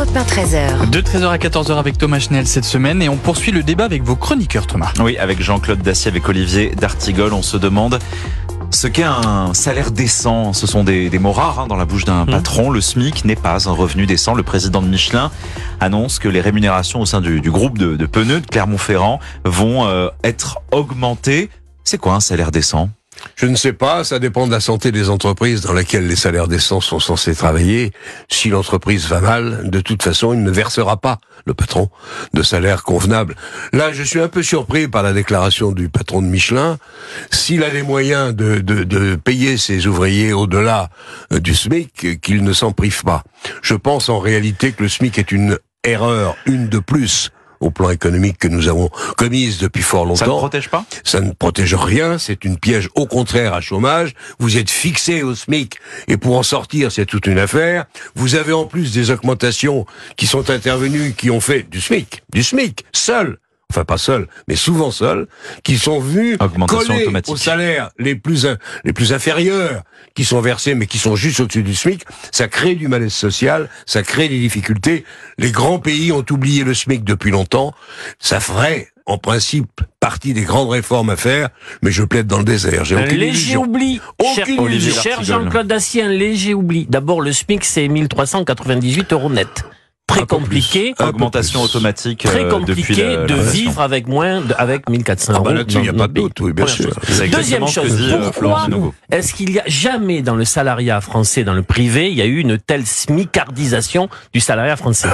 matin 13h. De 13h à 14h avec Thomas Schnell cette semaine et on poursuit le débat avec vos chroniqueurs, Thomas. Oui, avec Jean-Claude Dacier, avec Olivier d'Artigol, on se demande ce qu'est un salaire décent. Ce sont des mots rares dans la bouche d'un patron. Le SMIC n'est pas un revenu décent. Le président de Michelin annonce que les rémunérations au sein du groupe de pneus de Clermont-Ferrand vont être augmentées. C'est quoi un salaire décent ? Je ne sais pas, ça dépend de la santé des entreprises dans lesquelles les salaires décents sont censés travailler. Si l'entreprise va mal, de toute façon, il ne versera pas, le patron, de salaire convenable. Là, je suis un peu surpris par la déclaration du patron de Michelin. S'il a les moyens de payer ses ouvriers au-delà du SMIC, qu'il ne s'en prive pas. Je pense en réalité que le SMIC est une erreur, une de plus, au plan économique que nous avons commise depuis fort longtemps. Ça ne protège pas ? Ça ne protège rien, c'est une piège au contraire à chômage. Vous êtes fixé au SMIC et pour en sortir, c'est toute une affaire. Vous avez en plus des augmentations qui sont intervenues, qui ont fait du SMIC, seul. Enfin pas seul, mais souvent seul, qui sont venus coller aux salaires les plus inférieurs, qui sont versés mais qui sont juste au-dessus du SMIC. Ça crée du malaise social, ça crée des difficultés. Les grands pays ont oublié le SMIC depuis longtemps. Ça ferait, en principe, partie des grandes réformes à faire, mais je plaide dans le désert. J'ai aucune léger illusion. oubli, cher Jean-Claude Dacier, un léger oubli. D'abord, le SMIC, c'est 1398 € net. Très compliqué. Augmentation automatique. Très compliqué de vivre avec avec 1400 euros. Là-dessus, il n'y a pas de doute, oui, bien sûr. Deuxième chose, pourquoi est-ce qu'il y a jamais dans le salariat français, dans le privé, il y a eu une telle smicardisation du salariat français?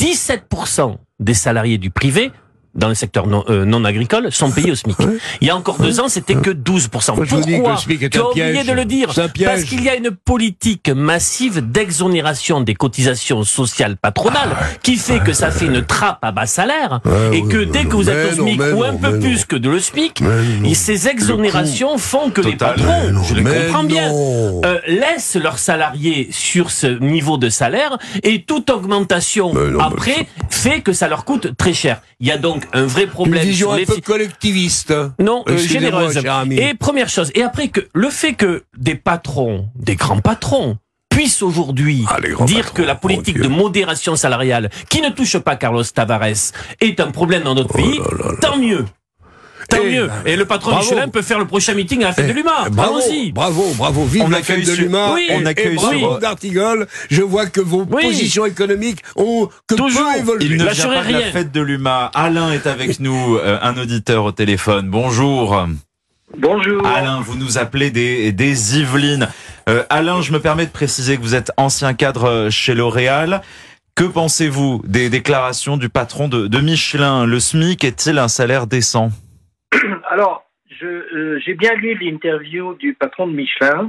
17% des salariés du privé dans le secteur non agricole, sont payés au SMIC. Il y a encore 2 ans, c'était que 12%. Pourquoi ? Tu as oublié de le dire. Parce qu'il y a une politique massive d'exonération des cotisations sociales patronales qui fait que ça fait une trappe à bas salaire et que dès que vous êtes au SMIC ou un peu plus que de le SMIC, ces exonérations font que les patrons, je le comprends bien, laissent leurs salariés sur ce niveau de salaire et toute augmentation après fait que ça leur coûte très cher. Il y a donc un vrai problème. Une vision un peu collectiviste. Non, généreuse. Et première chose, et après que le fait que des patrons, des grands patrons, puissent aujourd'hui dire que la politique de modération salariale, qui ne touche pas Carlos Tavares, est un problème dans notre pays, tant mieux. Tant mieux. Et le patron Michelin peut faire le prochain meeting à la fête de l'UMA. Allons-y. Bravo. Vive la fête de l'UMA. On accueille sur d'Artigol. Je vois que vos positions économiques ont toujours évolué. Il ne vient pas de la fête de l'UMA. Alain est avec nous, un auditeur au téléphone. Bonjour. Bonjour. Alain, vous nous appelez des Yvelines. Alain, je me permets de préciser que vous êtes ancien cadre chez L'Oréal. Que pensez-vous des déclarations du patron de Michelin ? Le SMIC est-il un salaire décent ? Alors, j'ai bien lu l'interview du patron de Michelin.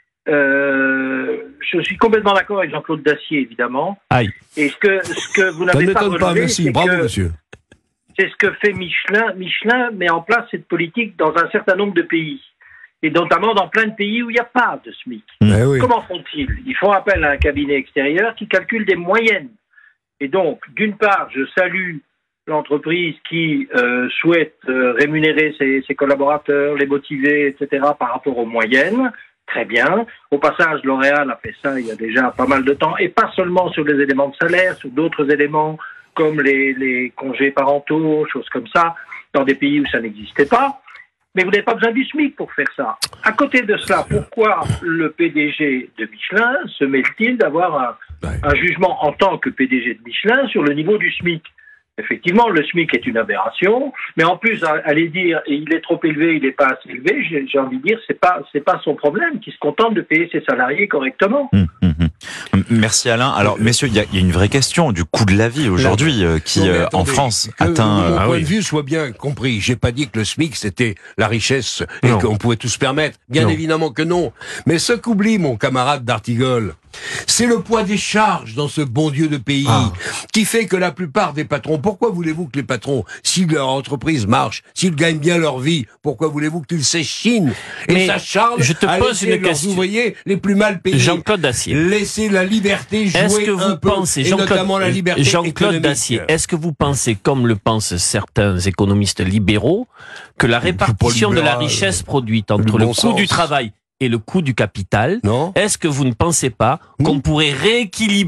Je suis complètement d'accord avec Jean-Claude Dacier, évidemment. Aïe. Et ce que vous n'avez pas relevé, c'est ce que fait Michelin. Michelin met en place cette politique dans un certain nombre de pays. Et notamment dans plein de pays où il n'y a pas de SMIC. Comment font-ils ? Ils font appel à un cabinet extérieur qui calcule des moyennes. Et donc, d'une part, je salue l'entreprise qui souhaite rémunérer ses collaborateurs, les motiver, etc. par rapport aux moyennes. Très bien. Au passage, L'Oréal a fait ça il y a déjà pas mal de temps, et pas seulement sur les éléments de salaire, sur d'autres éléments comme les congés parentaux, choses comme ça, dans des pays où ça n'existait pas. Mais vous n'avez pas besoin du SMIC pour faire ça. À côté de cela, pourquoi le PDG de Michelin se mêle-t-il d'avoir un jugement en tant que PDG de Michelin sur le niveau du SMIC ? Effectivement, le SMIC est une aberration, mais en plus, aller dire il est trop élevé, il n'est pas assez élevé, j'ai envie de dire c'est pas son problème, qu'il se contente de payer ses salariés correctement. Merci Alain. Alors messieurs, il y a une vraie question du coût de la vie aujourd'hui qui en France atteint. Mon point de vue soit bien compris. J'ai pas dit que le SMIC c'était la richesse et qu'on pouvait tout se permettre. Bien évidemment que non. Mais ce qu'oublie mon camarade d'Artigol, c'est le poids des charges dans ce bon Dieu de pays qui fait que la plupart des patrons, pourquoi voulez-vous que les patrons, si leur entreprise marche, s'ils gagnent bien leur vie, pourquoi voulez-vous qu'ils s'échinent et s'acharnent à laisser leurs ouvriers les plus mal payés? Jean-Claude Dacier. Laisser la liberté jouer un peu, et notamment la liberté Jean-Claude Dacier, est-ce que vous pensez, comme le pensent certains économistes libéraux, que la répartition de la richesse produite entre le coût du travail et le coût du capital, est-ce que vous ne pensez pas qu'on pourrait rééquilibrer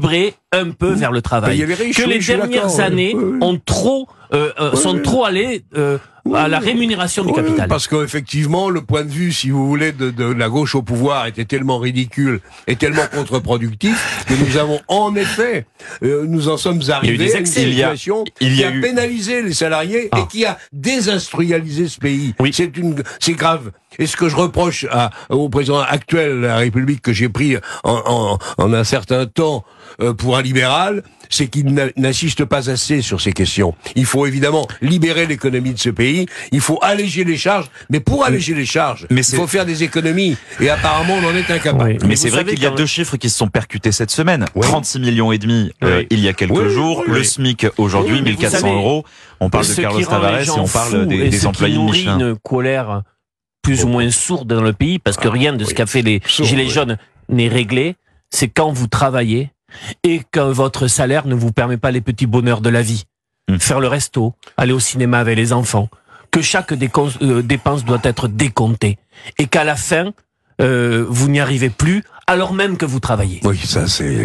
un peu vers le travail. Les riches, que les dernières années ont sont trop allées à la rémunération du capital. Parce qu'effectivement, le point de vue, si vous voulez, de la gauche au pouvoir était tellement ridicule et tellement contre-productif que nous avons en effet, nous en sommes arrivés à une situation qui a pénalisé les salariés et qui a désindustrialisé ce pays. Oui. C'est grave. Et ce que je reproche au président actuel de la République que j'ai pris en un certain temps pour un libéral, c'est qu'il n'insiste pas assez sur ces questions. Il faut évidemment libérer l'économie de ce pays, il faut alléger les charges, mais pour alléger les charges, il faut faire des économies. Et apparemment, on en est incapable. Oui. Mais c'est vrai qu'il y a deux chiffres qui se sont percutés cette semaine. 36 millions et demi il y a quelques jours, le SMIC aujourd'hui, 1400 euros. On parle de Carlos Tavares et on parle des employés de Michelin. Une colère plus ou moins sourde dans le pays, parce que rien de ce qu'a fait les Gilets jaunes n'est réglé. C'est quand vous travaillez et que votre salaire ne vous permet pas les petits bonheurs de la vie. Faire le resto, aller au cinéma avec les enfants, que chaque dépense doit être décomptée et qu'à la fin, vous n'y arrivez plus alors même que vous travaillez. Oui, ça c'est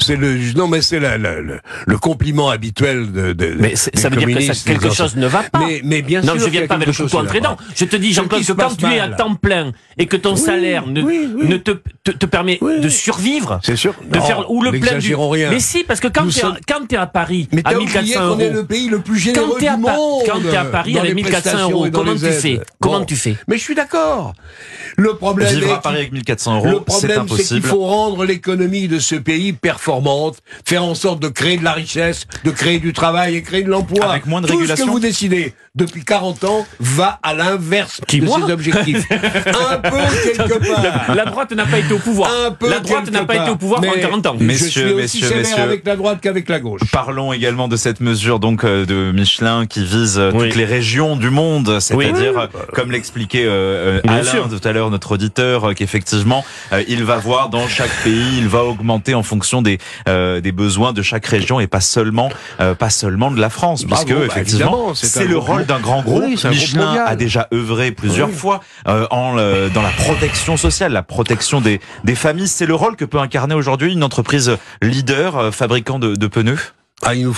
le compliment habituel mais ça veut dire que quelque chose ne va pas. Mais bien sûr. Non, je viens pas avec le couteau entre les dents. Je te dis, Jean-Claude, que quand tu es à temps plein et que ton salaire ne te permet de survivre, c'est sûr. De faire ou le plein du. Rien. Mais si, parce que quand tu es à Paris à 1400 euros, on est le pays le plus généreux du monde. Quand tu es à Paris avec 1400 euros, comment tu fais? Mais je suis d'accord. Le problème vivre à Paris avec 1400 euros, le problème, c'est qu'il faut rendre l'économie de ce pays performante, faire en sorte de créer de la richesse, de créer du travail et créer de l'emploi. Avec moins de régulation. régulation. Tout ce que vous décidez depuis 40 ans va à l'inverse de ces objectifs. Un peu quelque part. La droite n'a pas été au pouvoir. La droite n'a pas été au pouvoir pendant 40 ans. Je suis aussi sévère avec la droite qu'avec la gauche. Parlons également de cette mesure donc de Michelin qui vise toutes les régions du monde, c'est-à-dire, comme l'expliquait Alain tout à l'heure, notre auditeur, qu'effectivement, il va voir dans chaque pays, il va augmenter en fonction des besoins de chaque région et pas seulement de la France, puisque effectivement, c'est le rôle d'un grand groupe. Michelin a déjà œuvré plusieurs fois dans la protection sociale, la protection des familles. C'est le rôle que peut incarner aujourd'hui une entreprise leader, fabricant de pneus. Ah, il nous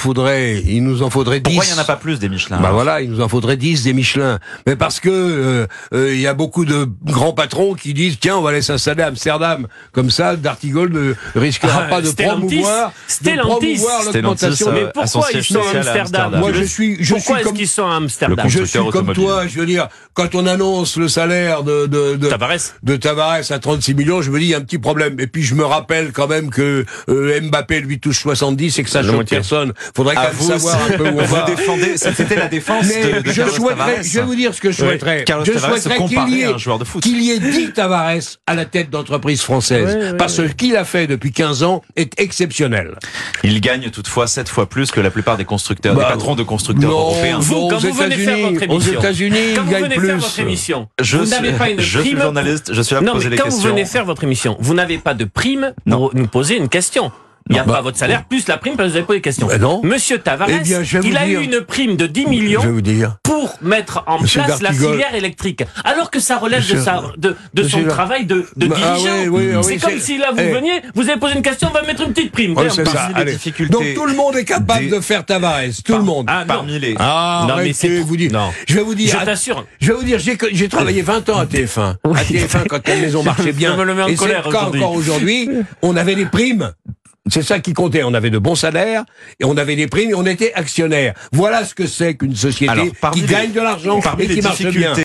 en faudrait 10. Pourquoi il n'y en a pas plus des Michelin? Bah voilà, il nous en faudrait 10 des Michelin. Mais parce que il y a beaucoup de grands patrons qui disent tiens, on va aller s'installer à Amsterdam. Comme ça, D'Artigol ne risquera pas de promouvoir l'augmentation. Mais pourquoi ils sont à Amsterdam? Moi, pourquoi est-ce qu'ils sont à Amsterdam? Je suis comme toi, je veux dire, quand on annonce le salaire de Tavares à 36 millions, je me dis il y a un petit problème. Et puis je me rappelle quand même que Mbappé lui touche 70 et que ça choque personne. Faudrait quand même savoir un peu où on va. C'était la défense de Carlos Tavares. Je vais vous dire ce que je souhaiterais. Je souhaiterais qu'il y ait 10 Tavares à la tête d'entreprises françaises. Parce que ce qu'il a fait depuis 15 ans est exceptionnel. Il gagne toutefois 7 fois plus que la plupart des constructeurs, des patrons de constructeurs européens. Quand vous venez faire votre émission, aux États-Unis, ils gagnent plus. Vous n'avez pas une prime. Je suis journaliste, je suis là pour poser les questions. Quand vous venez faire votre émission, vous n'avez pas de prime pour nous poser une question. Il n'y a pas votre salaire plus la prime parce que vous avez pas des questions. Monsieur Tavares, il a eu une prime de 10 millions pour mettre en place la filière électrique. Alors que ça relève de son travail de dirigeant. C'est comme si là vous veniez, vous avez posé une question, on va mettre une petite prime. Donc tout le monde est capable de faire Tavares. Tout le monde. Parmi les. Non mais c'est vous dire. Je vais vous dire. Je t'assure. Je vais vous dire, j'ai travaillé 20 ans à TF1. À TF1 quand la maison marchait bien. Et c'est encore aujourd'hui, on avait des primes. C'est ça qui comptait. On avait de bons salaires et on avait des primes et on était actionnaires. Voilà ce que c'est qu'une société qui gagne de l'argent et qui marche bien.